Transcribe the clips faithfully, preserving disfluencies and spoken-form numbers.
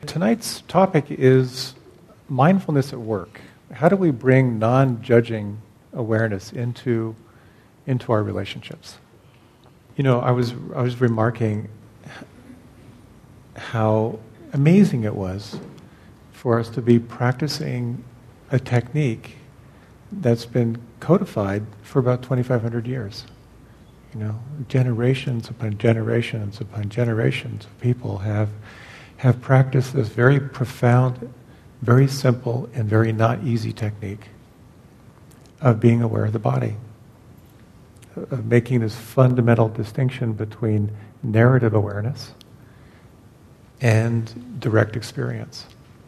Tonight's topic is mindfulness at work. How do we bring non-judging awareness into into our relationships? You know, I was I was remarking how amazing it was for us to be practicing a technique that's been codified for about twenty-five hundred years. You know, generations upon generations upon generations of people have have practiced this very profound, very simple, and very not easy technique of being aware of the body, of making this fundamental distinction between narrative awareness and direct experience.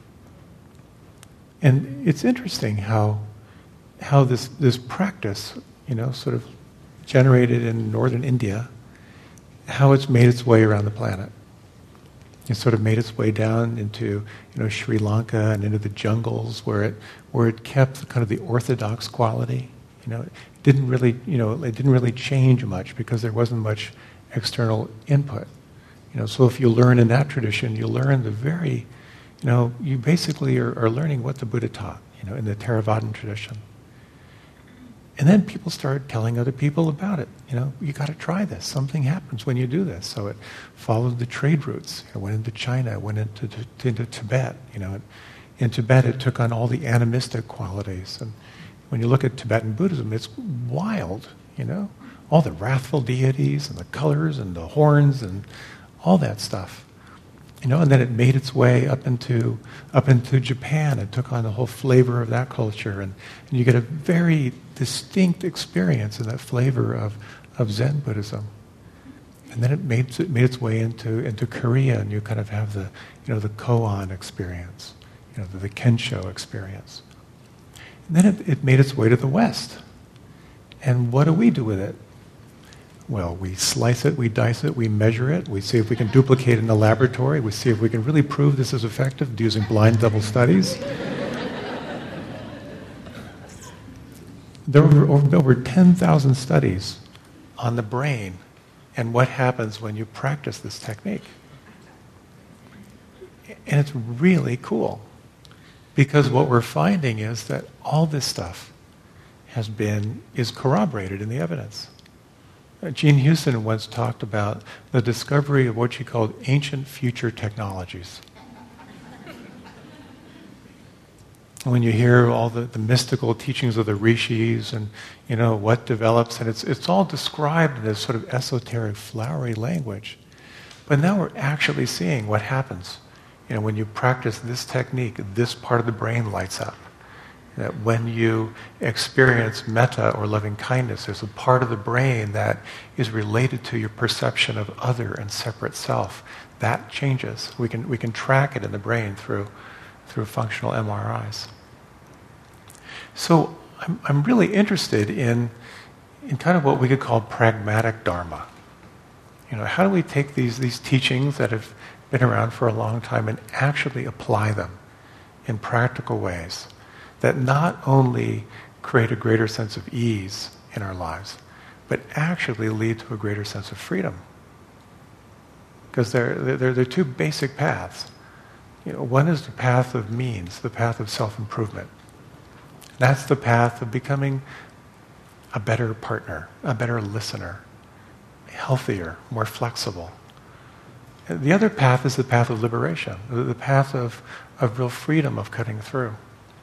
And it's interesting how how this this practice, you know, sort of generated in northern India, how it's made its way around the planet. It sort of made its way down into, you know, Sri Lanka and into the jungles where it where it kept kind of the orthodox quality. You know, it didn't really, you know, it didn't really change much because there wasn't much external input. You know, so if you learn in that tradition, you learn the very, you know, you basically are, are learning what the Buddha taught, you know, in the Theravadan tradition. And then people started telling other people about it. You know, you got to try this. Something happens when you do this. So it followed the trade routes. It went into China, went into, to, into Tibet. You know, in Tibet it took on all the animistic qualities. And when you look at Tibetan Buddhism, it's wild. You know, all the wrathful deities and the colors and the horns and all that stuff. You know, and then it made its way up into up into Japan and took on the whole flavor of that culture, and, and you get a very distinct experience in that flavor of, of Zen Buddhism. And then it made it made its way into into Korea, and you kind of have the you know the koan experience, you know the, the kensho experience. And then it, it made its way to the West. And what do we do with it? Well, we slice it, we dice it, we measure it, we see if we can duplicate it in the laboratory, we see if we can really prove this is effective using blind double studies. There were over, over ten thousand studies on the brain and what happens when you practice this technique. And it's really cool because what we're finding is that all this stuff has been, is corroborated in the evidence. Jean Houston once talked about the discovery of what she called ancient future technologies. When you hear all the, the mystical teachings of the rishis and, you know, what develops, and it's it's all described in this sort of esoteric, flowery language. But now we're actually seeing what happens. You know, when you practice this technique, this part of the brain lights up. That when you experience metta or loving kindness, there's a part of the brain that is related to your perception of other and separate self. That changes. We can we can track it in the brain through through functional M R Is. So I'm I'm really interested in in kind of what we could call pragmatic dharma. You know, how do we take these these teachings that have been around for a long time and actually apply them in practical ways that not only create a greater sense of ease in our lives, but actually lead to a greater sense of freedom. Because there, there, there are two basic paths. You know, one is the path of means, the path of self-improvement. That's the path of becoming a better partner, a better listener, healthier, more flexible. The other path is the path of liberation, the path of, of real freedom, of cutting through.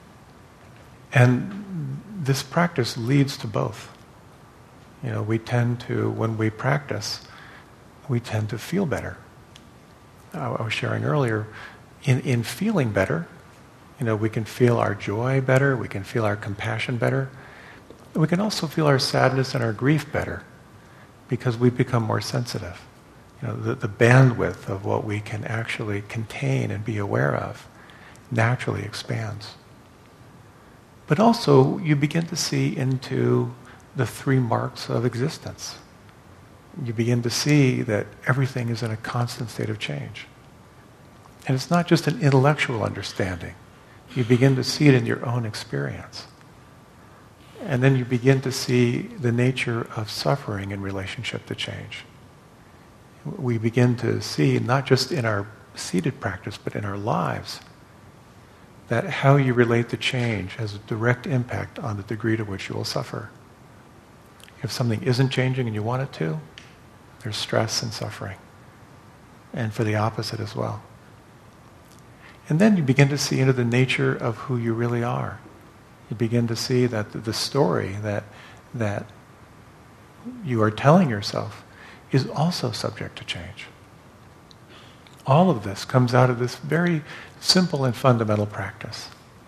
And this practice leads to both. You know, we tend to, when we practice, we tend to feel better. I was sharing earlier, in, in feeling better, you know, we can feel our joy better, we can feel our compassion better. We can also feel our sadness and our grief better because we become more sensitive. You know, the, the bandwidth of what we can actually contain and be aware of naturally expands. But also, you begin to see into the three marks of existence. You begin to see that everything is in a constant state of change. And it's not just an intellectual understanding. You begin to see it in your own experience. And then you begin to see the nature of suffering in relationship to change. We begin to see, not just in our seated practice, but in our lives, that how you relate to change has a direct impact on the degree to which you will suffer. If something isn't changing and you want it to, there's stress and suffering. And for the opposite as well. And then you begin to see into the nature of who you really are. You begin to see that the story that, that you are telling yourself is also subject to change. All of this comes out of this very simple and fundamental practice.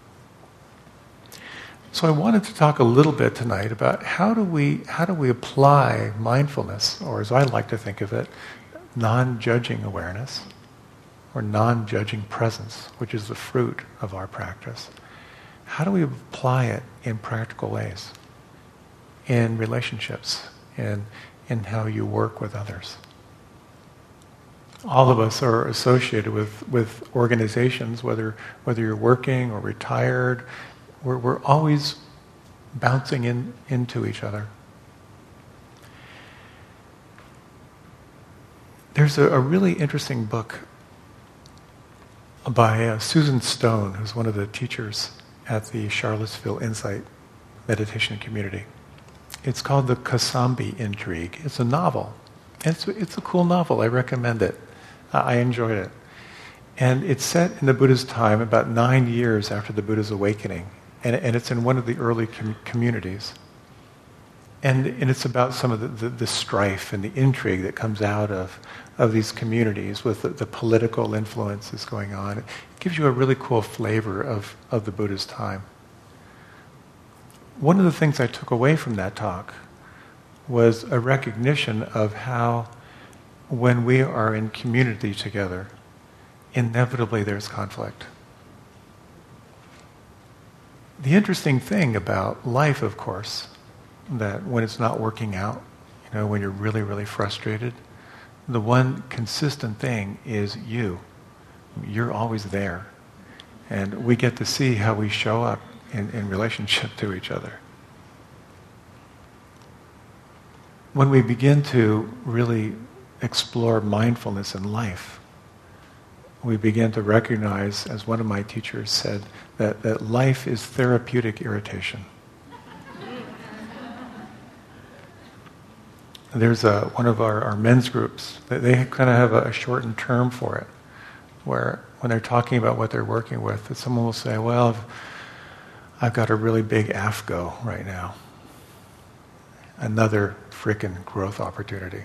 So I wanted to talk a little bit tonight about how do we how do we apply mindfulness, or as I like to think of it, non-judging awareness, or non-judging presence, which is the fruit of our practice. How do we apply it in practical ways, in relationships, in, in how you work with others? All of us are associated with, with organizations, whether whether you're working or retired. We're, we're always bouncing in, into each other. There's a, a really interesting book by uh, Susan Stone, who's one of the teachers at the Charlottesville Insight Meditation Community. It's called The Kosambi Intrigue. It's a novel. It's, it's a cool novel. I recommend it. Uh, I enjoyed it. And it's set in the Buddha's time, about nine years after the Buddha's awakening. And, and it's in one of the early com- communities. And, and it's about some of the, the, the strife and the intrigue that comes out of, of these communities with the, the political influences going on. It gives you a really cool flavor of, of the Buddha's time. One of the things I took away from that talk was a recognition of how when we are in community together, inevitably there's conflict. The interesting thing about life, of course, that when it's not working out, you know, when you're really, really frustrated, the one consistent thing is you. You're always there. And we get to see how we show up in, in relationship to each other. When we begin to really explore mindfulness in life, we begin to recognize, as one of my teachers said, that, that life is therapeutic irritation. There's a, one of our, our men's groups, they kind of have a, a shortened term for it, where when they're talking about what they're working with, that someone will say, well, I've, I've got a really big A F G O right now. Another frickin' growth opportunity.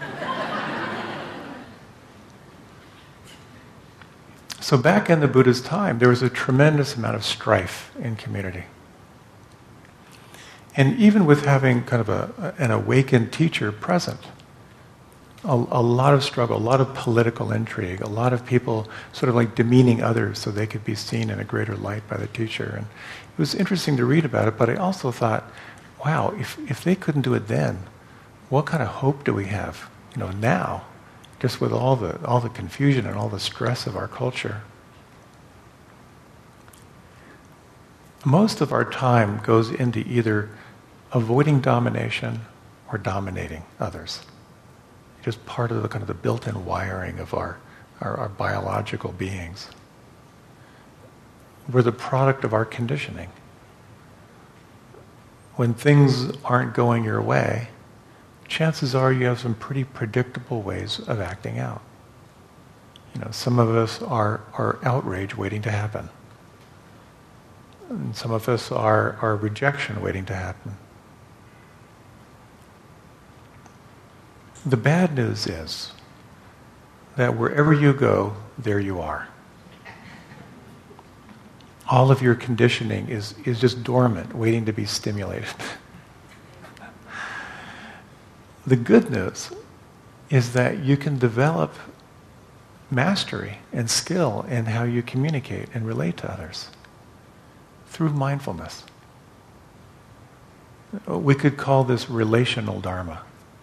So back in the Buddha's time, there was a tremendous amount of strife in community. And even with having kind of a, an awakened teacher present, a, a lot of struggle, a lot of political intrigue, a lot of people sort of like demeaning others so they could be seen in a greater light by the teacher. And it was interesting to read about it, but I also thought, wow, if, if they couldn't do it then, what kind of hope do we have, you know, now, just with all the all the confusion and all the stress of our culture? Most of our time goes into either avoiding domination or dominating others. Just part of the kind of the built-in wiring of our, our, our biological beings. We're the product of our conditioning. When things aren't going your way, chances are you have some pretty predictable ways of acting out. You know, some of us are, are outrage waiting to happen. And some of us are, are rejection waiting to happen. The bad news is that wherever you go, there you are. All of your conditioning is, is just dormant, waiting to be stimulated. The good news is that you can develop mastery and skill in how you communicate and relate to others through mindfulness. We could call this relational dharma.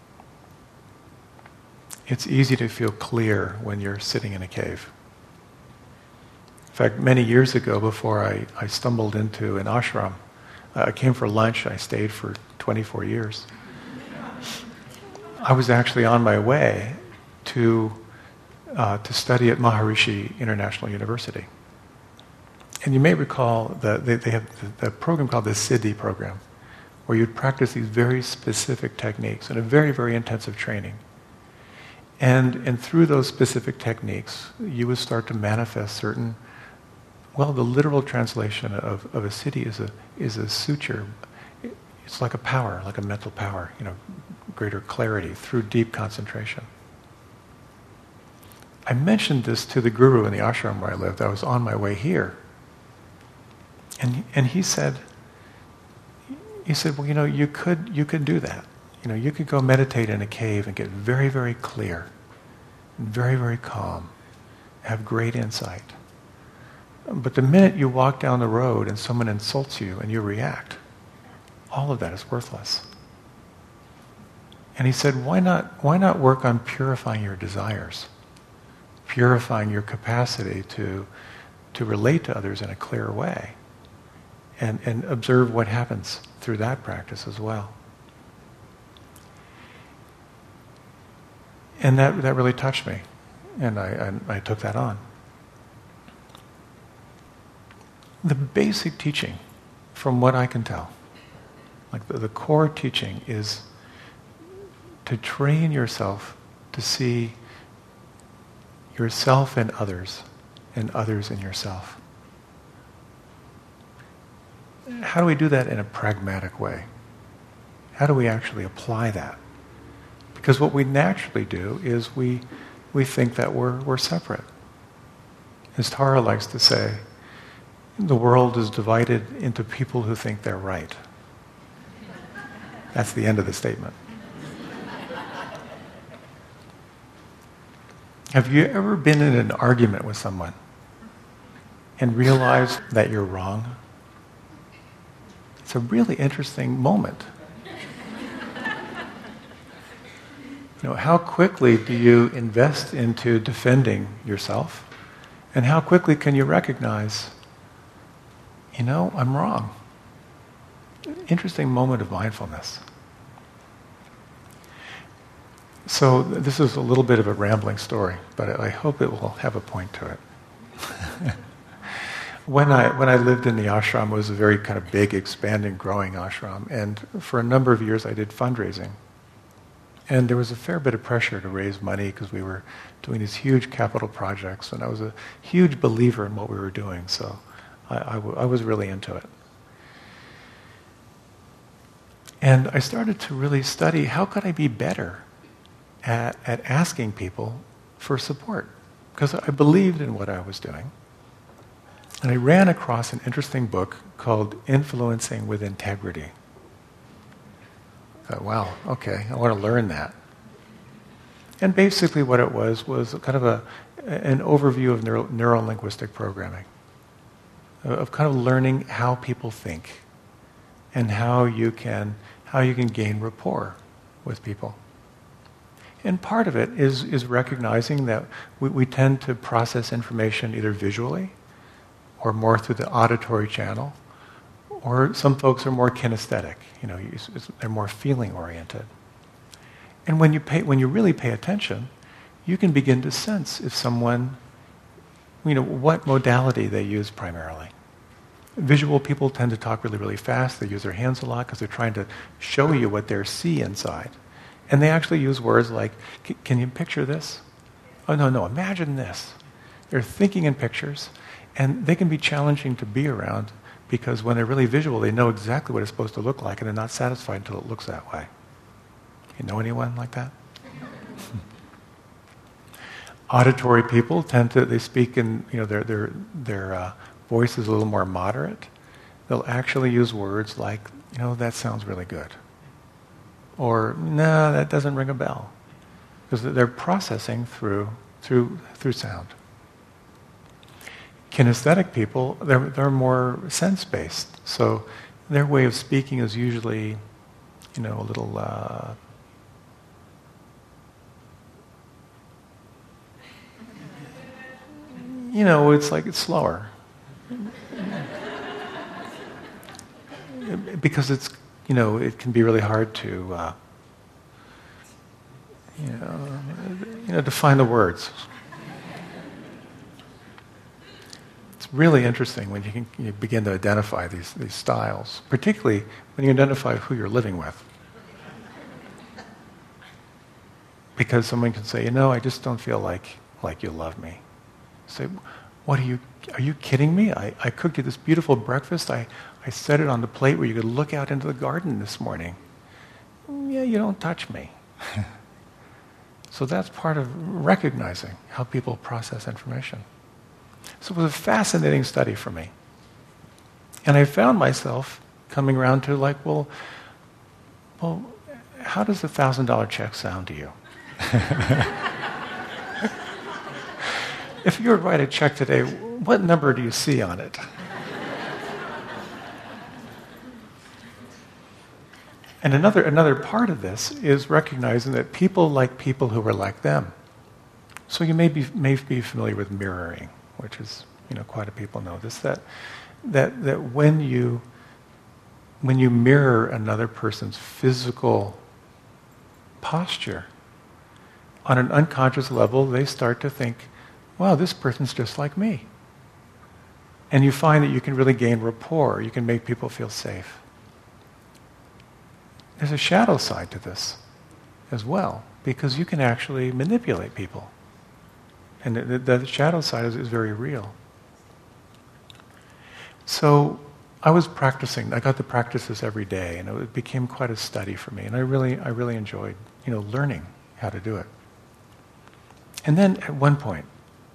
It's easy to feel clear when you're sitting in a cave. In fact, many years ago, before I, I stumbled into an ashram, uh, I came for lunch, I stayed for twenty-four years. I was actually on my way to uh, to study at Maharishi International University. And you may recall that they, they have the, the program called the Siddhi program, where you'd practice these very specific techniques in a very, very intensive training. And, and through those specific techniques, you would start to manifest certain, well, the literal translation of, of a siddhi is a, is a suture. It's like a power, like a mental power, you know, greater clarity through deep concentration. I mentioned this to the guru in the ashram where I lived. I was on my way here. And, and he said, he said, well, you know, you could, you could do that. You know, you could go meditate in a cave and get very, very clear, and very, very calm, have great insight. But the minute you walk down the road and someone insults you and you react, all of that is worthless. And he said, why not, why not work on purifying your desires, purifying your capacity to, to relate to others in a clear way, and, and observe what happens through that practice as well. And that, that really touched me, and I, I, I took that on. The basic teaching, from what I can tell, like the, the core teaching is to train yourself to see yourself in others and others in yourself. How do we do that in a pragmatic way? How do we actually apply that? Because what we naturally do is we we think that we're we're separate. As Tara likes to say, the world is divided into people who think they're right. That's the end of the statement. Have you ever been in an argument with someone and realized that you're wrong? It's a really interesting moment. You know, how quickly do you invest into defending yourself? And how quickly can you recognize, you know, I'm wrong? Interesting moment of mindfulness. So this is a little bit of a rambling story, but I hope it will have a point to it. When I when I lived in the ashram, it was a very kind of big, expanding, growing ashram, and for a number of years I did fundraising. And there was a fair bit of pressure to raise money because we were doing these huge capital projects, and I was a huge believer in what we were doing, so I, I, w- I was really into it. And I started to really study how could I be better at, at asking people for support, because I believed in what I was doing. And I ran across an interesting book called Influencing with Integrity. I thought, wow, okay, I want to learn that. And basically what it was was kind of a, an overview of neuro, neuro-linguistic programming, of kind of learning how people think and how you can how you can gain rapport with people. And part of it is, is recognizing that we, we tend to process information either visually or more through the auditory channel, or some folks are more kinesthetic. You know, you, they're more feeling-oriented. And when you pay, when you really pay attention, you can begin to sense if someone, you know, what modality they use primarily. Visual people tend to talk really, really fast. They use their hands a lot because they're trying to show you what they see inside. And they actually use words like, can you picture this? Oh, no, no, imagine this. They're thinking in pictures, and they can be challenging to be around because when they're really visual, they know exactly what it's supposed to look like, and they're not satisfied until it looks that way. You know anyone like that? Auditory people tend to, they speak in, you know, their, their, their uh, voice is a little more moderate. They'll actually use words like, you know, that sounds really good. Or, no, that doesn't ring a bell. Because they're processing through, through, through sound. Kinesthetic people, they're, they're more sense-based. So their way of speaking is usually, you know, a little, uh, you know, it's like it's slower. Because it's, you know, it can be really hard to, uh, you know, you know, to find the words. really interesting when you can you begin to identify these, these styles, particularly when you identify who you're living with. Because someone can say, you know, I just don't feel like, like you love me. Say, what are you, are you kidding me? I, I cooked you this beautiful breakfast. I, I set it on the plate where you could look out into the garden this morning. Yeah, you don't touch me. So that's part of recognizing how people process information. So it was a fascinating study for me. And I found myself coming around to like, well, well, how does a thousand dollar check sound to you? If you were to write a check today, what number do you see on it? And another another part of this is recognizing that people like people who are like them. So you may be may be familiar with mirroring, which is, you know, quite a people know this, that that that when you when you mirror another person's physical posture, on an unconscious level, they start to think, wow, this person's just like me. And you find that you can really gain rapport. You can make people feel safe. There's a shadow side to this as well, because you can actually manipulate people. And the, the, the shadow side is, is very real. So I was practicing. I got to practice this every day, and it became quite a study for me. And I really, I really enjoyed, you know, learning how to do it. And then at one point,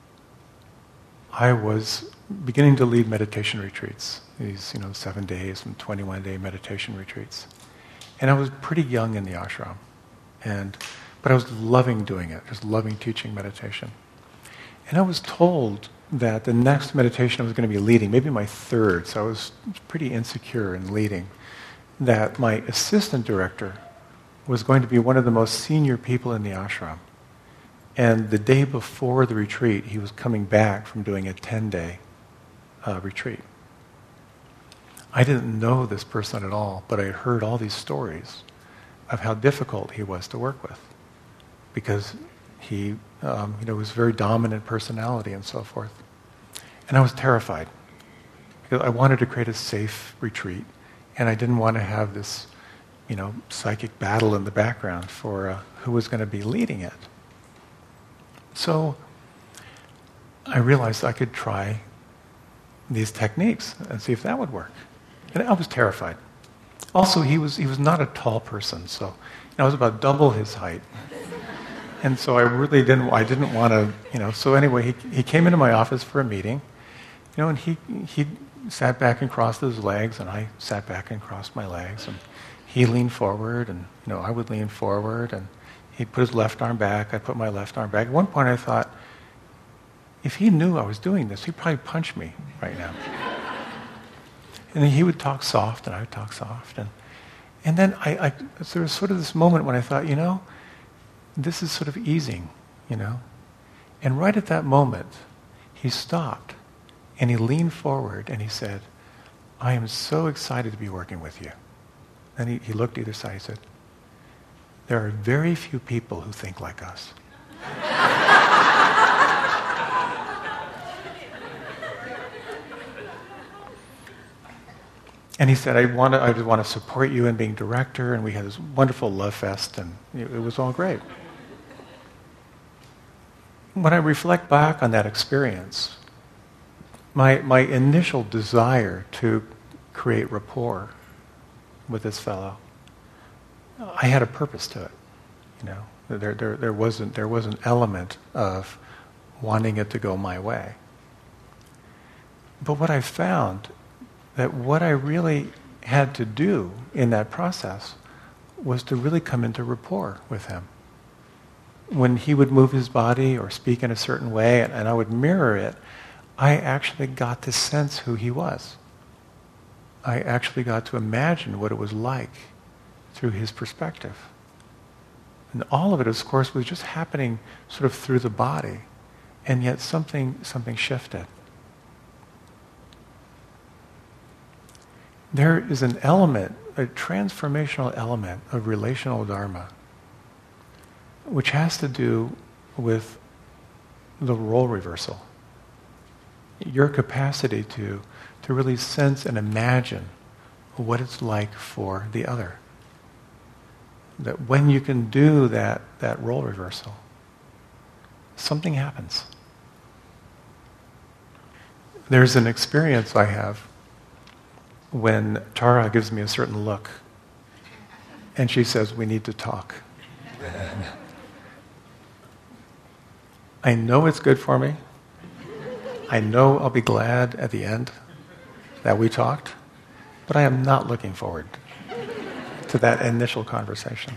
I was beginning to lead meditation retreats. These, you know, seven days and twenty-one day meditation retreats. And I was pretty young in the ashram, and but I was loving doing it, just loving teaching meditation. And I was told that the next meditation I was going to be leading, maybe my third, so I was pretty insecure in leading, that my assistant director was going to be one of the most senior people in the ashram. And the day before the retreat, he was coming back from doing a ten-day uh, retreat. I didn't know this person at all, but I had heard all these stories of how difficult he was to work with, because he, um, you know, was a very dominant personality and so forth. And I was terrified, because I wanted to create a safe retreat, and I didn't want to have this, you know, psychic battle in the background for uh, who was going to be leading it. So I realized I could try these techniques and see if that would work. And I was terrified. Also, he was he was not a tall person, so you know, I was about double his height. And so I really didn't I didn't want to, you know, so anyway, he he came into my office for a meeting, you know, and he he sat back and crossed his legs, and I sat back and crossed my legs, and he leaned forward, and you know, I would lean forward, and he'd put his left arm back, I'd put my left arm back. At one point I thought, if he knew I was doing this, he'd probably punch me right now. And then he would talk soft, and I would talk soft. And and then I, I there was sort of this moment when I thought, you know, this is sort of easing, you know. And right at that moment, he stopped, and he leaned forward, and he said, I am so excited to be working with you. And he, he looked either side, he said, there are very few people who think like us. And he said, I want to, I just want to support you in being director, and we had this wonderful love fest, and it, it was all great. When I reflect back on that experience, my my initial desire to create rapport with this fellow, I had a purpose to it. You know, there there there wasn't there was an element of wanting it to go my way. But what I found, that what I really had to do in that process was to really come into rapport with him. When he would move his body or speak in a certain way, and, and I would mirror it, I actually got to sense who he was. I actually got to imagine what it was like through his perspective. And all of it, of course, was just happening sort of through the body, and yet something something shifted. There is an element, a transformational element of relational dharma, which has to do with the role reversal. your capacity to, to really sense and imagine what it's like for the other. That when you can do that, that role reversal, something happens. There's an experience I have when Tara gives me a certain look and she says, "We need to talk." I know it's good for me. I know I'll be glad at the end that we talked, but I am not looking forward to that initial conversation.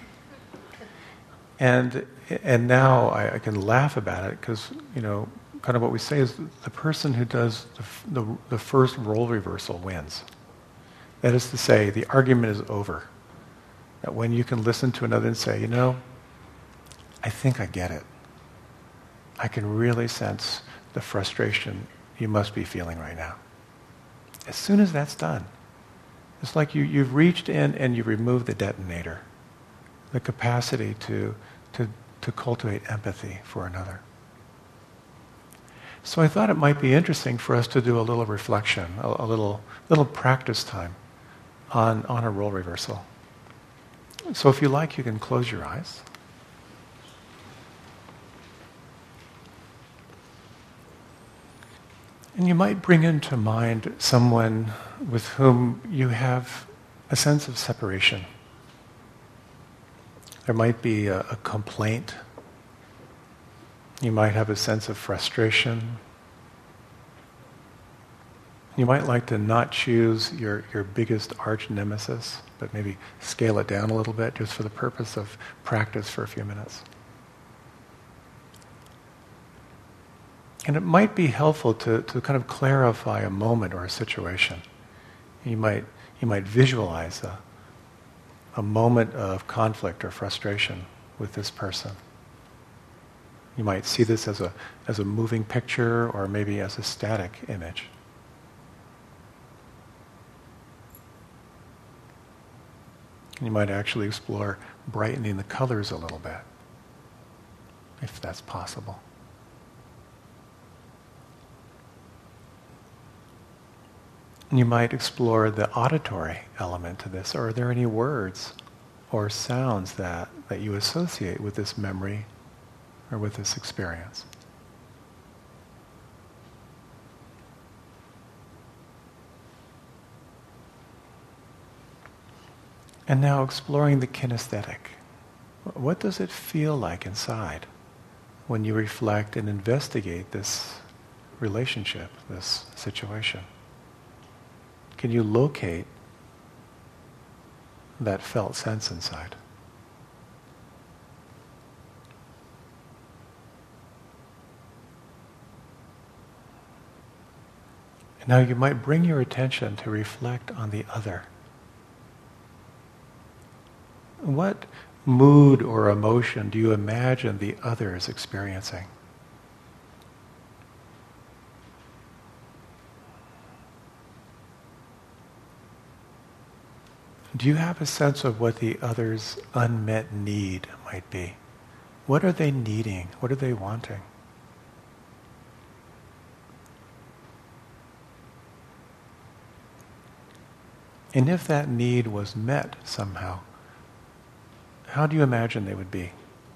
And and now I, I can laugh about it because, you know, kind of what we say is the person who does the, the, the first role reversal wins. That is to say, the argument is over. That when you can listen to another and say, you know, I think I get it. I can really sense the frustration you must be feeling right now. As soon as that's done, it's like you, you've reached in and you removed the detonator, the capacity to, to, to cultivate empathy for another. So I thought it might be interesting for us to do a little reflection, a, a little, little practice time on, on a role reversal. So if you like, you can close your eyes. And you might bring into mind someone with whom you have a sense of separation. There might be a, a complaint. You might have a sense of frustration. You might like to not choose your, your biggest arch nemesis, but maybe scale it down a little bit just for the purpose of practice for a few minutes. And it might be helpful to, to kind of clarify a moment or a situation. You might, you might visualize a, a moment of conflict or frustration with this person. You might see this as a, as a moving picture or maybe as a static image. You might actually explore brightening the colors a little bit, if that's possible. And you might explore the auditory element to this. Are there any words or sounds that, that you associate with this memory or with this experience? And now exploring the kinesthetic. What does it feel like inside when you reflect and investigate this relationship, this situation? Can you locate that felt sense inside? And now you might bring your attention to reflect on the other. What mood or emotion do you imagine the other is experiencing? Do you have a sense of what the other's unmet need might be? What are they needing? What are they wanting? And if that need was met somehow, how do you imagine they would be?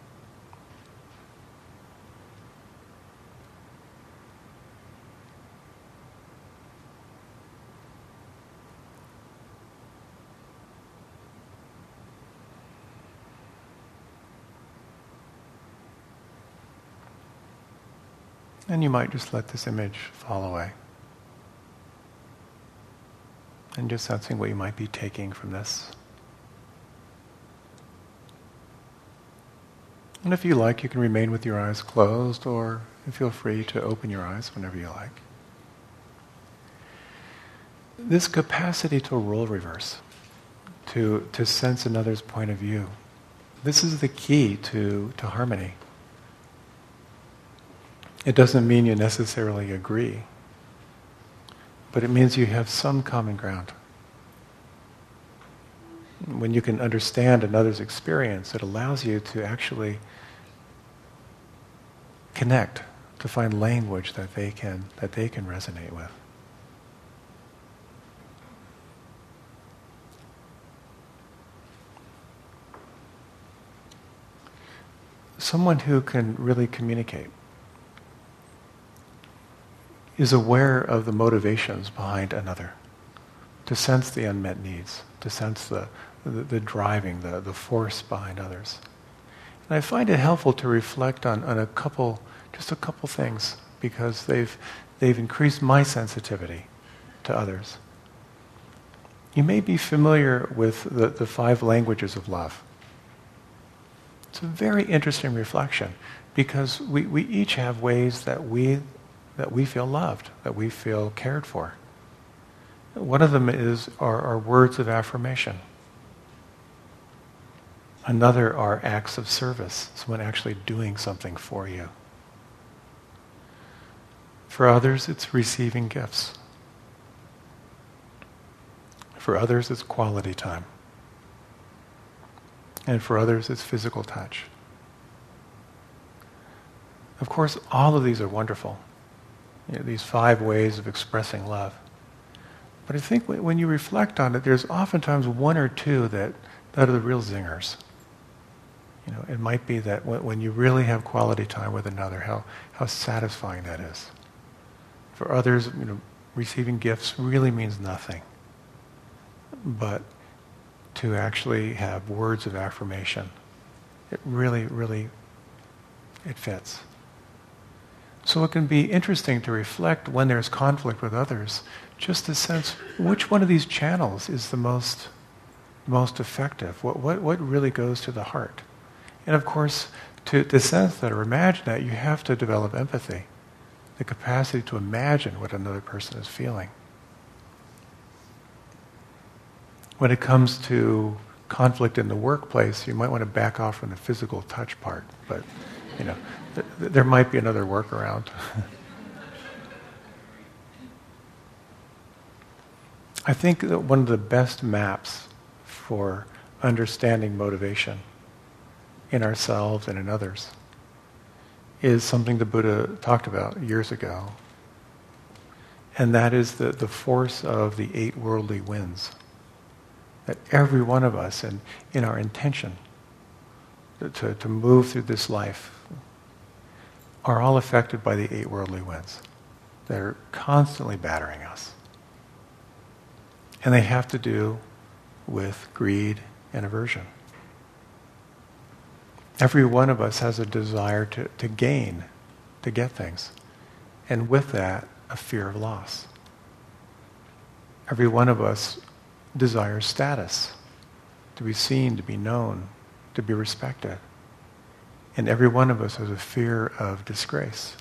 And you might just let this image fall away. And just sensing what you might be taking from this. And if you like, you can remain with your eyes closed, or feel free to open your eyes whenever you like. This capacity to role reverse, to, to sense another's point of view, this is the key to, to harmony. It doesn't mean you necessarily agree, but it means you have some common ground. When you can understand another's experience, it allows you to actually connect to find language that they can that they can resonate with. Someone who can really communicate is aware of the motivations behind another, to sense the unmet needs, to sense the, the, the driving, the, the force behind others. And I find it helpful to reflect on, on a couple, just a couple things, because they've, they've increased my sensitivity to others. You may be familiar with the, the five languages of love. It's a very interesting reflection, because we, we each have ways that we that we feel loved, that we feel cared for. One of them is our, our words of affirmation. Another are acts of service, someone actually doing something for you. For others, it's receiving gifts. For others, it's quality time. And for others, it's physical touch. Of course, all of these are wonderful. You know, these five ways of expressing love. But I think when you reflect on it, there's oftentimes one or two that, that are the real zingers. You know, it might be that when, when you really have quality time with another, how, how satisfying that is. For others, you know, receiving gifts really means nothing. But to actually have words of affirmation, it really, really, it fits. So it can be interesting to reflect when there's conflict with others, just to sense which one of these channels is the most, most effective, what, what, what really goes to the heart. And of course, to, to sense that or imagine that, you have to develop empathy, the capacity to imagine what another person is feeling. When it comes to conflict in the workplace, you might want to back off from the physical touch part, but you know, th- th- there might be another workaround. I think that one of the best maps for understanding motivation in ourselves and in others is something the Buddha talked about years ago, and that is the, the force of the eight worldly winds. That every one of us, and in our intention to, to move through this life, are all affected by the eight worldly winds. They're constantly battering us. And they have to do with greed and aversion. Every one of us has a desire to, to gain, to get things. And with that, a fear of loss. Every one of us desires status, to be seen, to be known, to be respected. And every one of us has a fear of disgrace.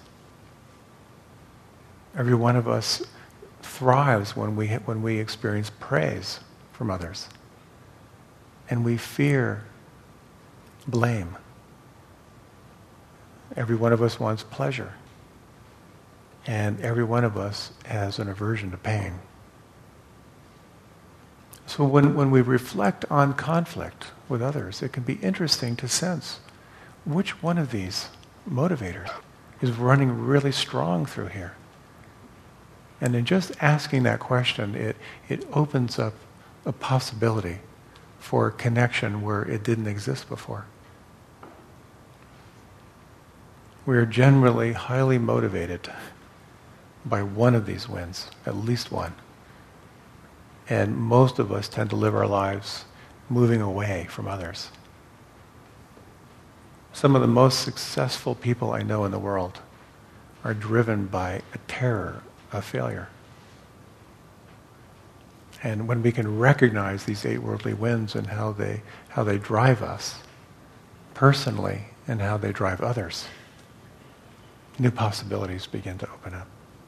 Every one of us thrives when we when we experience praise from others. And we fear blame. Every one of us wants pleasure. And every one of us has an aversion to pain. So when, when we reflect on conflict with others, it can be interesting to sense which one of these motivators is running really strong through here. And in just asking that question, it, it opens up a possibility for connection where it didn't exist before. We're generally highly motivated by one of these winds, at least one. And most of us tend to live our lives moving away from others. Some of the most successful people I know in the world are driven by a terror of failure. And when we can recognize these eight worldly winds and how they how they drive us personally and how they drive others, new possibilities begin to open up.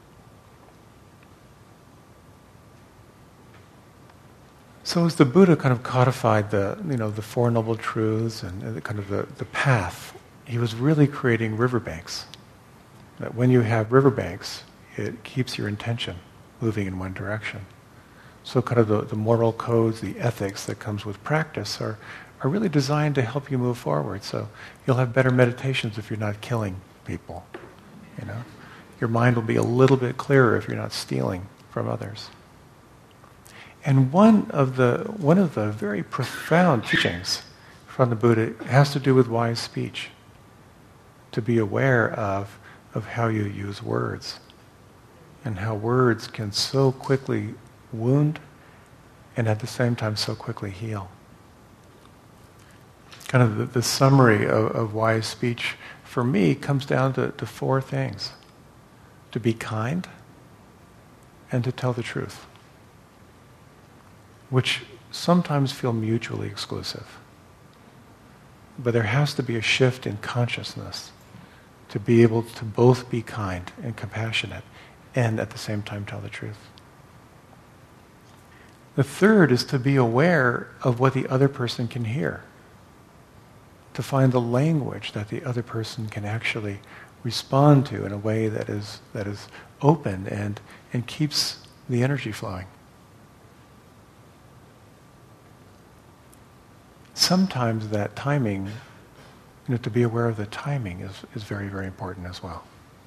So as the Buddha kind of codified the, you know, the Four Noble Truths and the kind of the, the path, he was really creating riverbanks. That when you have riverbanks, it keeps your intention moving in one direction. So kind of the, the moral codes, the ethics that comes with practice are, are really designed to help you move forward. So you'll have better meditations if you're not killing people. You know, your mind will be a little bit clearer if you're not stealing from others. And one of the one of the very profound teachings from the Buddha has to do with wise speech. To be aware of of how you use words, and how words can so quickly wound and at the same time so quickly heal. Kind of the, the summary of, of wise speech for me comes down to, to four things. To be kind and to tell the truth, which sometimes feel mutually exclusive. But there has to be a shift in consciousness to be able to both be kind and compassionate and at the same time tell the truth. The third is to be aware of what the other person can hear, to find the language that the other person can actually respond to in a way that is that is open and, and keeps the energy flowing. Sometimes that timing, you know, to be aware of the timing is, is very, very important as well.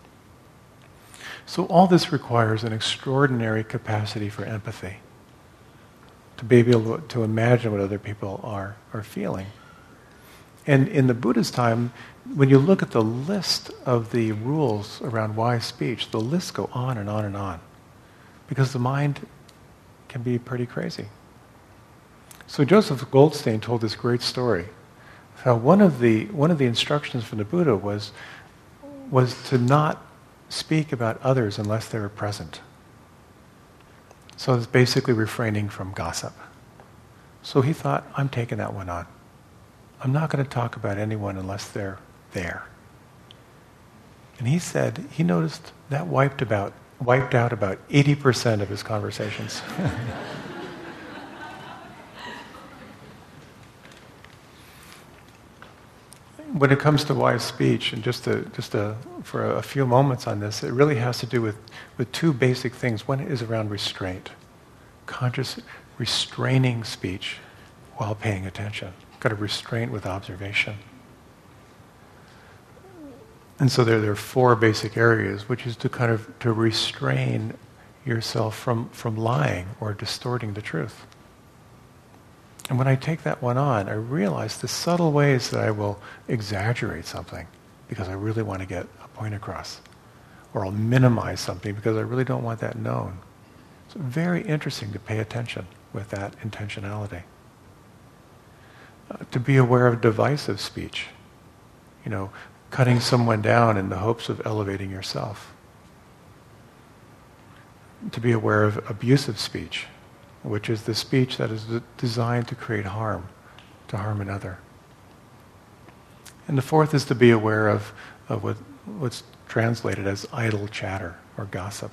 So all this requires an extraordinary capacity for empathy, to be able to imagine what other people are, are feeling. And in the Buddha's time, when you look at the list of the rules around wise speech, the lists go on and on and on, because the mind can be pretty crazy. So Joseph Goldstein told this great story, how one of the one of the instructions from the Buddha was was to not speak about others unless they were present. So it's basically refraining from gossip. So he thought, I'm taking that one on. I'm not going to talk about anyone unless they're there. And he said he noticed that wiped about wiped out about eighty percent of his conversations. When it comes to wise speech, and just to, just to, for a, a few moments on this, it really has to do with, with two basic things. One is around restraint, conscious restraining speech while paying attention. Got to restraint with observation. And so there, there are four basic areas, which is to kind of to restrain yourself from, from lying or distorting the truth. And when I take that one on, I realize the subtle ways that I will exaggerate something because I really want to get a point across. Or I'll minimize something because I really don't want that known. It's very interesting to pay attention with that intentionality. Uh, to be aware of divisive speech. You know, cutting someone down in the hopes of elevating yourself. To be aware of abusive speech, which is the speech that is designed to create harm, to harm another. And the fourth is to be aware of, of what, what's translated as idle chatter or gossip.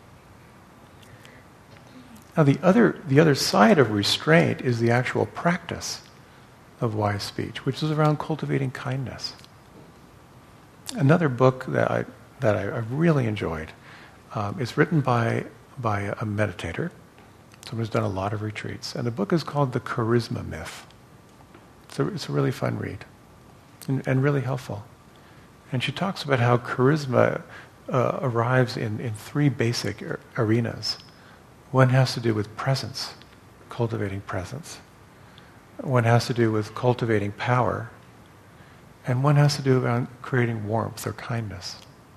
Now the other, the other side of restraint is the actual practice of wise speech, which is around cultivating kindness. Another book that I, that I, I really enjoyed um, is written by, by a meditator, someone who's done a lot of retreats. And the book is called The Charisma Myth. It's a, it's a really fun read and, and really helpful. And she talks about how charisma uh, arrives in, in three basic ar- arenas. One has to do with presence, cultivating presence. One has to do with cultivating power. And one has to do around creating warmth or kindness.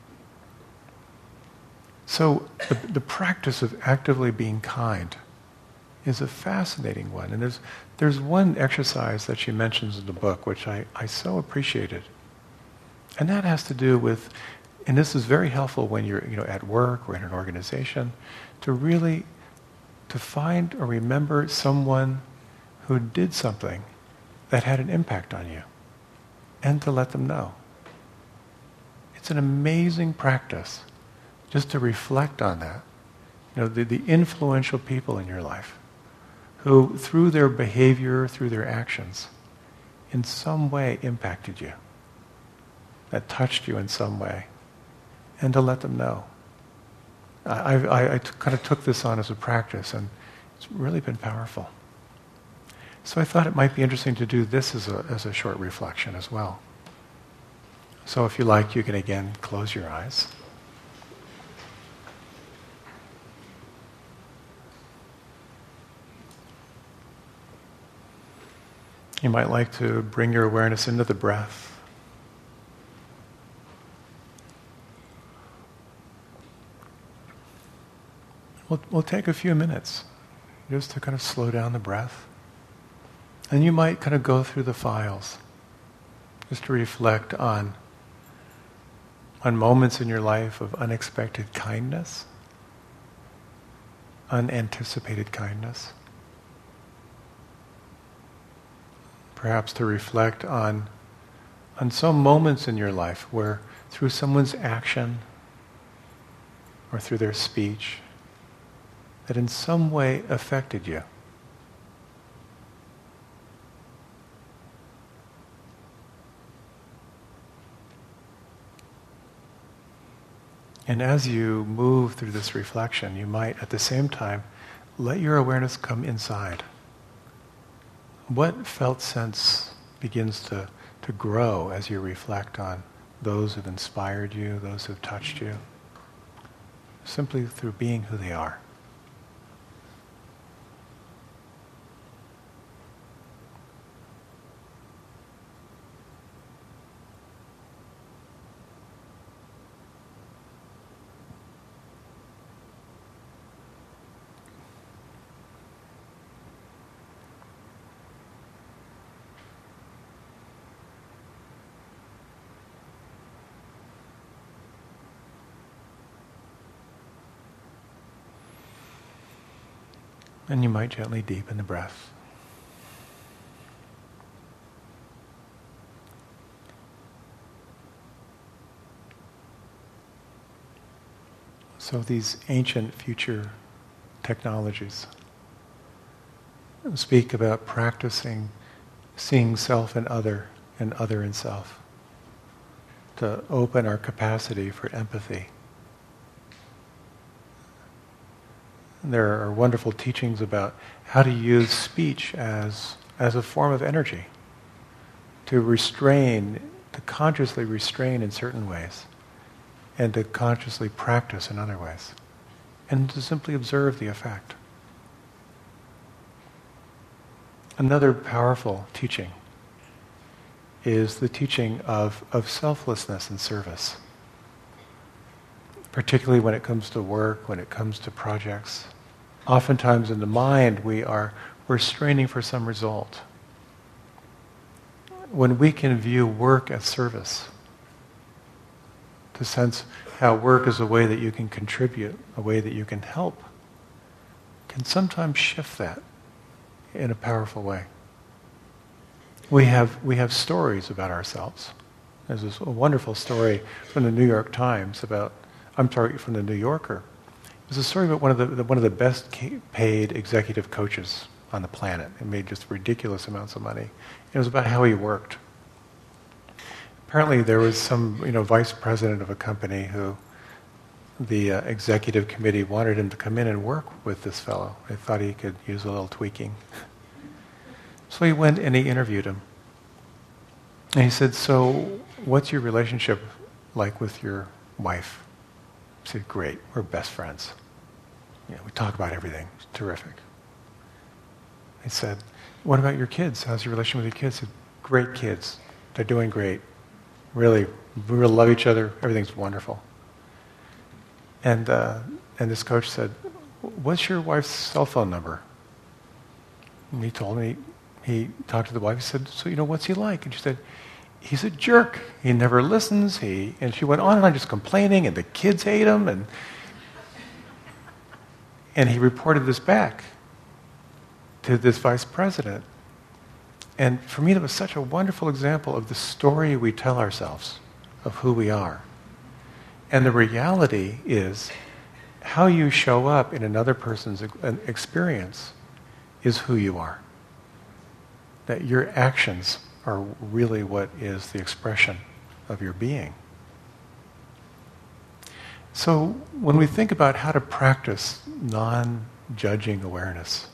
So the, the practice of actively being kind is a fascinating one. And there's there's one exercise that she mentions in the book which I, I so appreciated. And that has to do with, and this is very helpful when you're you know at work or in an organization, to really to find or remember someone who did something that had an impact on you and to let them know. It's an amazing practice just to reflect on that. You know, the, the influential people in your life who, through their behavior, through their actions, in some way impacted you, that touched you in some way, and to let them know. I, I, I t- kind of took this on as a practice, and it's really been powerful. So I thought it might be interesting to do this as a, as a short reflection as well. So if you like, you can again close your eyes. You might like to bring your awareness into the breath. We'll, we'll take a few minutes just to kind of slow down the breath. And you might kind of go through the files just to reflect on, on moments in your life of unexpected kindness, unanticipated kindness. Perhaps to reflect on, on some moments in your life where through someone's action or through their speech that in some way affected you. And as you move through this reflection, you might at the same time let your awareness come inside. What felt sense begins to, to grow as you reflect on those who've inspired you, those who've touched you, simply through being who they are? And you might gently deepen the breath. So these ancient future technologies speak about practicing seeing self in other and other in self, to open our capacity for empathy. There are wonderful teachings about how to use speech as, as a form of energy, to restrain, to consciously restrain in certain ways, and to consciously practice in other ways, and to simply observe the effect. Another powerful teaching is the teaching of, of selflessness and service, particularly when it comes to work, when it comes to projects. Oftentimes in the mind we are we're straining for some result. When we can view work as service, to sense how work is a way that you can contribute, a way that you can help, can sometimes shift that in a powerful way. We have we have stories about ourselves. There's this wonderful story from the New York Times about, I'm sorry, from the New Yorker. It was a story about one of the, the one of the best paid executive coaches on the planet. He made just ridiculous amounts of money. It was about how he worked. Apparently there was some, you know, vice president of a company who the uh, executive committee wanted him to come in and work with this fellow. They thought he could use a little tweaking. So he went and he interviewed him. And he said, "So what's your relationship like with your wife?" He said, "Great, we're best friends. You know, we talk about everything. It's terrific." He said, "What about your kids? How's your relationship with your kids?" He said, "Great kids. They're doing great. Really, we really love each other. Everything's wonderful." And uh, and this coach said, "What's your wife's cell phone number?" And he told me, he talked to the wife, he said, "So, you know, what's he like?" And she said, "He's a jerk. He never listens." He and she went on and on just complaining, and the kids hate him. And and he reported this back to this vice president. And for me, that was such a wonderful example of the story we tell ourselves of who we are. And the reality is, how you show up in another person's experience is who you are. That your actions are really what is the expression of your being. So when we think about how to practice non-judging awareness,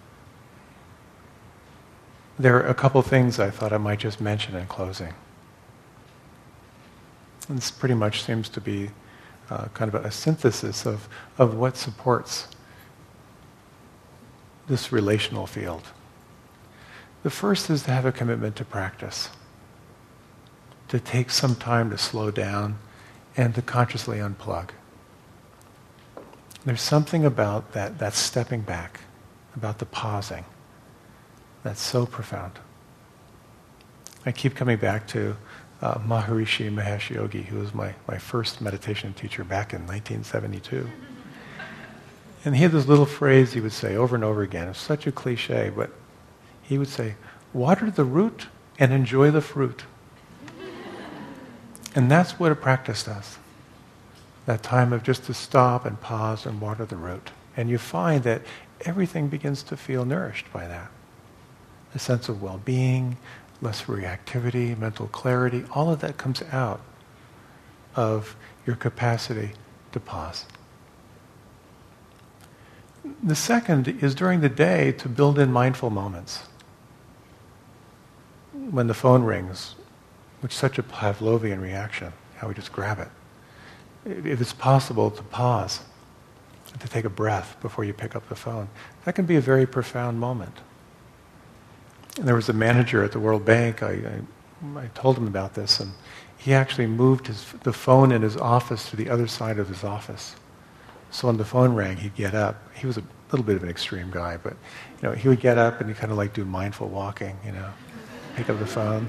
there are a couple things I thought I might just mention in closing. And this pretty much seems to be uh, kind of a synthesis of, of what supports this relational field. The first is to have a commitment to practice, to take some time to slow down and to consciously unplug. There's something about that, that stepping back, about the pausing, that's so profound. I keep coming back to uh, Maharishi Mahesh Yogi, who was my, my first meditation teacher back in nineteen seventy-two. And he had this little phrase he would say over and over again. It's such a cliche, but he would say, water the root and enjoy the fruit. And that's what a practice does. That time of just to stop and pause and water the root. And you find that everything begins to feel nourished by that. A sense of well-being, less reactivity, mental clarity, all of that comes out of your capacity to pause. The second is during the day to build in mindful moments. When the phone rings, which is such a Pavlovian reaction, how we just grab it. If it's possible to pause, to take a breath before you pick up the phone, that can be a very profound moment. And there was a manager at the World Bank, I, I, I told him about this, and he actually moved his, the phone in his office to the other side of his office. So when the phone rang, he'd get up. He was a little bit of an extreme guy, but you know, he would get up and he'd kind of like do mindful walking, you know, pick up the phone.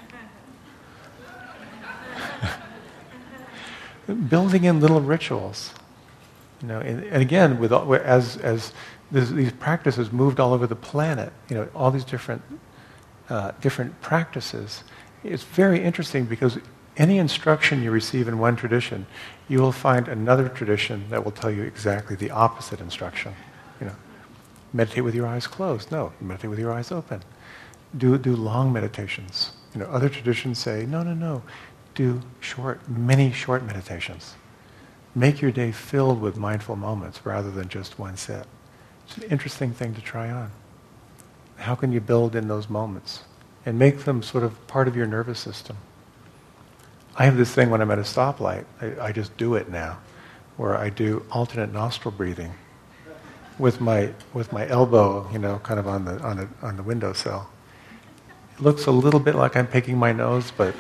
Building in little rituals, you know, and, and again, with all, as as this, these practices moved all over the planet, you know, all these different uh, different practices. It's very interesting because any instruction you receive in one tradition, you will find another tradition that will tell you exactly the opposite instruction. You know, meditate with your eyes closed. No, meditate with your eyes open. Do do long meditations. You know, other traditions say no, no, no. Do short, many short meditations. Make your day filled with mindful moments rather than just one sit. It's an interesting thing to try on. How can you build in those moments and make them sort of part of your nervous system? I have this thing when I'm at a stoplight, I, I just do it now, where I do alternate nostril breathing with my with my elbow, you know, kind of on the on the on the windowsill. It looks a little bit like I'm picking my nose, but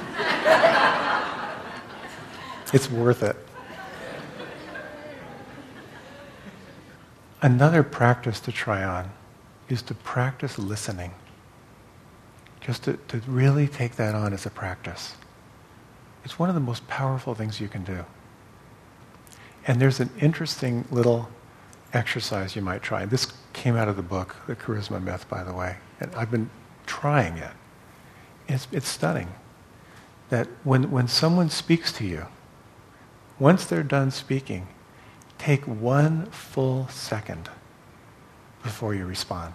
it's worth it. Another practice to try on is to practice listening. Just to, to really take that on as a practice. It's one of the most powerful things you can do. And there's an interesting little exercise you might try. This came out of the book, The Charisma Myth, by the way. And I've been trying it. It's, it's stunning that when, when someone speaks to you, once they're done speaking, take one full second before you respond.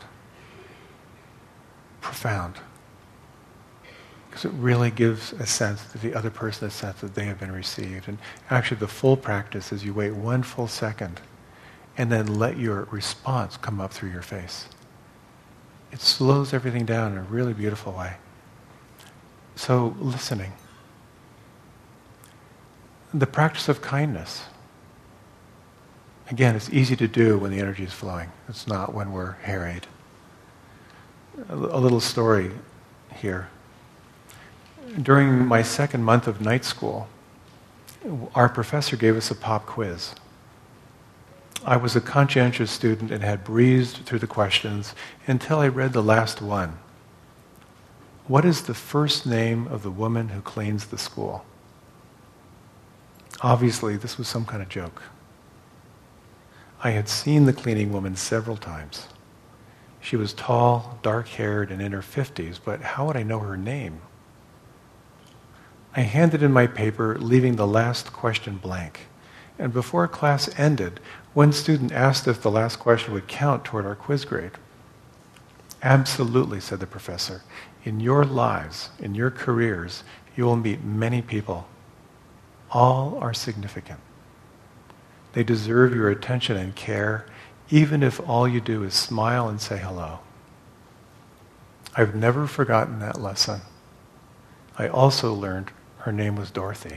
Profound. Because it really gives a sense to the other person, a sense that they have been received. And actually the full practice is you wait one full second and then let your response come up through your face. It slows everything down in a really beautiful way. So listening. The practice of kindness. Again, it's easy to do when the energy is flowing. It's not when we're harried. A, a little story here. During my second month of night school, our professor gave us a pop quiz. I was a conscientious student and had breezed through the questions until I read the last one. What is the first name of the woman who cleans the school? Obviously, this was some kind of joke. I had seen the cleaning woman several times. She was tall, dark-haired, and in her fifties, but how would I know her name? I handed in my paper, leaving the last question blank. And before class ended, one student asked if the last question would count toward our quiz grade. Absolutely, said the professor. In your lives, in your careers, you will meet many people. All are significant. They deserve your attention and care, even if all you do is smile and say hello. I've never forgotten that lesson. I also learned her name was Dorothy.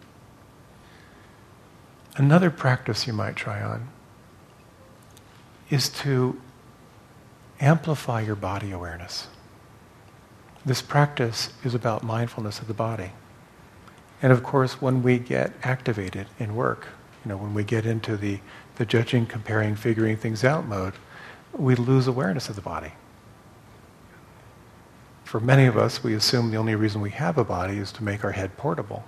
Another practice you might try on is to amplify your body awareness. This practice is about mindfulness of the body. And of course, when we get activated in work, you know, when we get into the, the judging, comparing, figuring things out mode, we lose awareness of the body. For many of us, we assume the only reason we have a body is to make our head portable.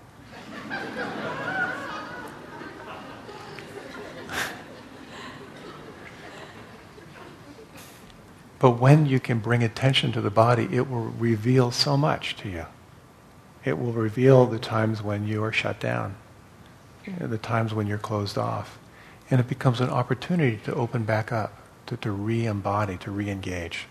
But when you can bring attention to the body, it will reveal so much to you. It will reveal the times when you are shut down, the times when you're closed off. And it becomes an opportunity to open back up, to, to re-embody, to re-engage.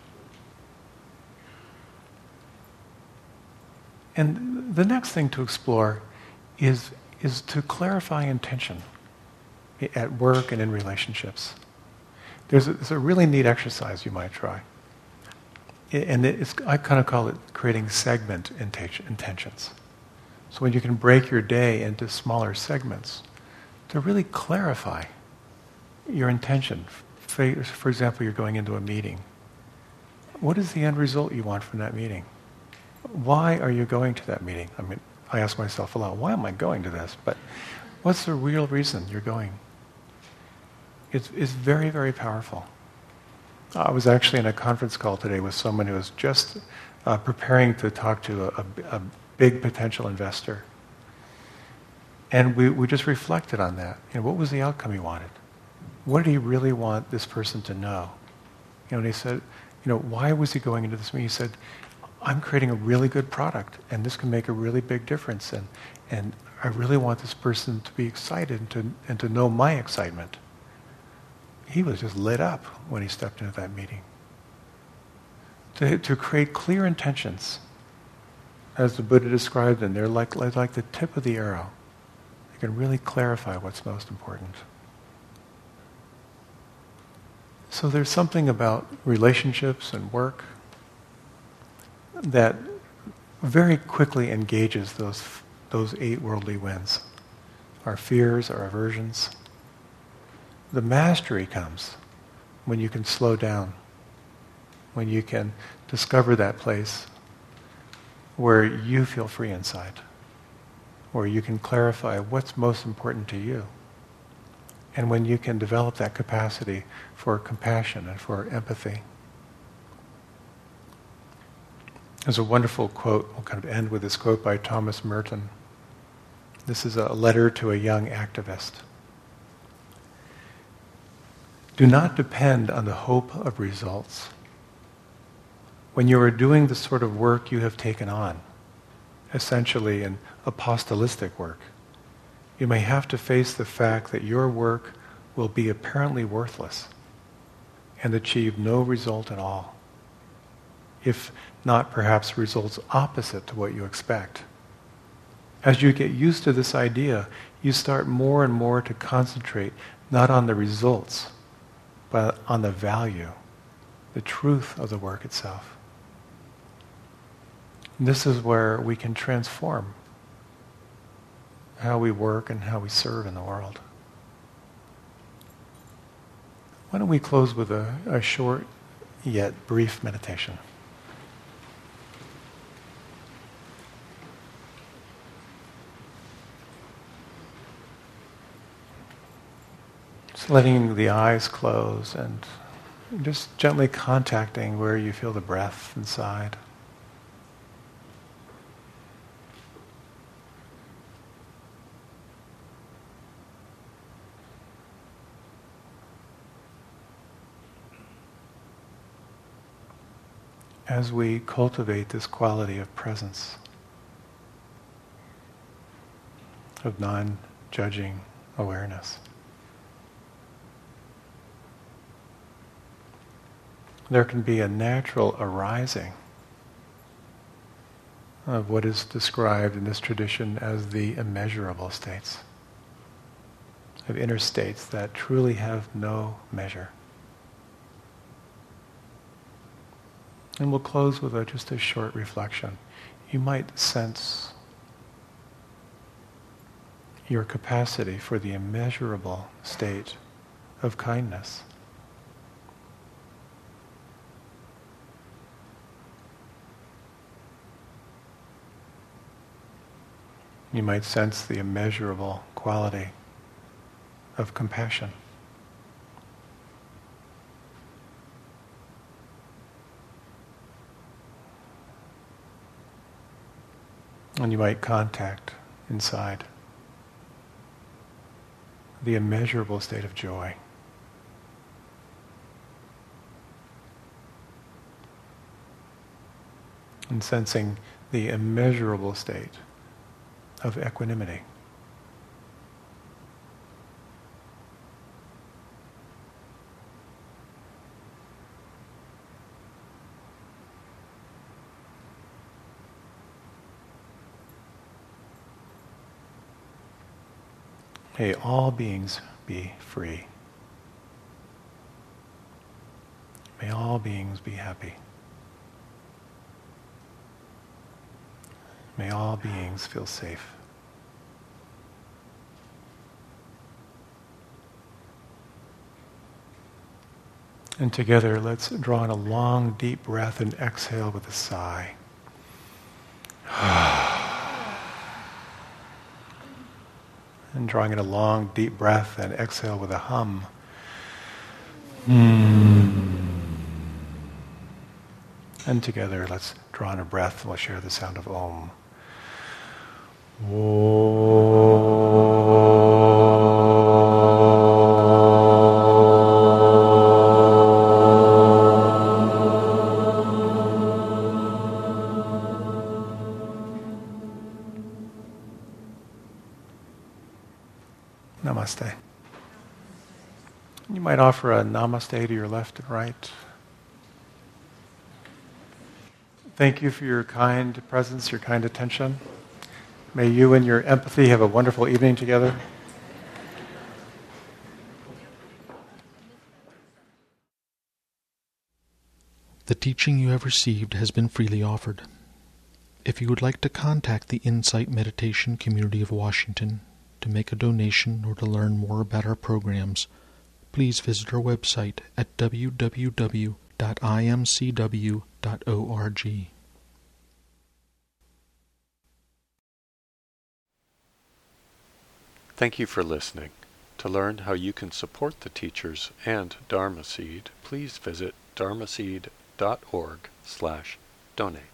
And the next thing to explore is, is to clarify intention at work and in relationships. There's a, there's a really neat exercise you might try. And it's, I kind of call it creating segment intentions. So when you can break your day into smaller segments to really clarify your intention. For, for example, you're going into a meeting. What is the end result you want from that meeting? Why are you going to that meeting? I mean, I ask myself a lot, why am I going to this? But what's the real reason you're going? It's, it's very, very powerful. I was actually in a conference call today with someone who was just uh, preparing to talk to a, a, a big potential investor. And we, we just reflected on that. You know, what was the outcome he wanted? What did he really want this person to know? You know, and he said, you know, why was he going into this meeting? He said, I'm creating a really good product, and this can make a really big difference. And, and I really want this person to be excited and to, and to know my excitement. He was just lit up when he stepped into that meeting. To, to create clear intentions, as the Buddha described them, they're like, like the tip of the arrow. They can really clarify what's most important. So there's something about relationships and work that very quickly engages those, those eight worldly winds. Our fears, our aversions. The mastery comes when you can slow down, when you can discover that place where you feel free inside, where you can clarify what's most important to you, and when you can develop that capacity for compassion and for empathy. There's a wonderful quote, we'll kind of end with this quote by Thomas Merton. This is a letter to a young activist. Do not depend on the hope of results. When you are doing the sort of work you have taken on, essentially an apostolistic work, you may have to face the fact that your work will be apparently worthless and achieve no result at all, if not perhaps results opposite to what you expect. As you get used to this idea, you start more and more to concentrate not on the results, but on the value, the truth of the work itself. And this is where we can transform how we work and how we serve in the world. Why don't we close with a, a short yet brief meditation? Just letting the eyes close and just gently contacting where you feel the breath inside. As we cultivate this quality of presence, of non-judging awareness, there can be a natural arising of what is described in this tradition as the immeasurable states, of inner states that truly have no measure. And we'll close with a, just a short reflection. You might sense your capacity for the immeasurable state of kindness, You might sense the immeasurable quality of compassion. And you might contact inside the immeasurable state of joy. And sensing the immeasurable state of equanimity. May all beings be free. May all beings be happy. May all beings feel safe. And together, let's draw in a long, deep breath and exhale with a sigh. And drawing in a long, deep breath and exhale with a hum. Mm. And together, let's draw in a breath and we'll share the sound of Om. Namaste. You might offer a namaste to your left and right. Thank you for your kind presence, your kind attention. May you and your empathy have a wonderful evening together. The teaching you have received has been freely offered. If you would like to contact the Insight Meditation Community of Washington to make a donation or to learn more about our programs, please visit our website at w w w dot i m c w dot org. Thank you for listening. To learn how you can support the teachers and Dharma Seed, please visit dharmaseed dot org slash donate.